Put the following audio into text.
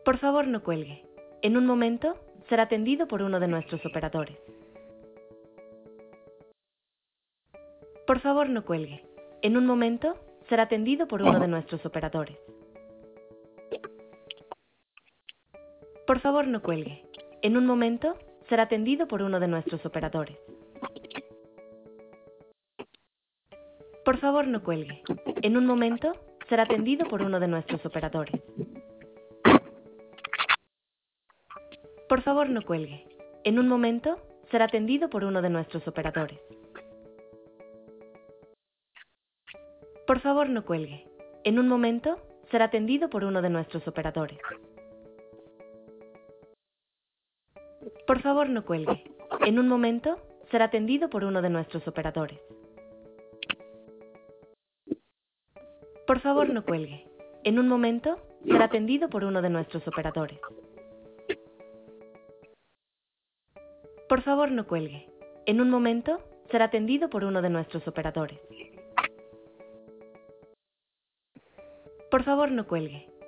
Por favor, no cuelgue. En un momento será atendido por uno de nuestros operadores. Por favor, no cuelgue. En un momento será atendido por uno de nuestros operadores. Por favor, no cuelgue. En un momento será atendido por uno de nuestros operadores. Por favor, no cuelgue. En un momento será atendido por uno de nuestros operadores. Por favor, no cuelgue. En un momento será atendido por uno de nuestros operadores. Por favor, no cuelgue. En un momento será atendido por uno de nuestros operadores. Por favor, no cuelgue. En un momento será atendido por uno de nuestros operadores. Por favor, no cuelgue. En un momento será atendido por uno de nuestros operadores. Por favor, no cuelgue. En un momento será atendido por uno de nuestros operadores. Por favor, no cuelgue.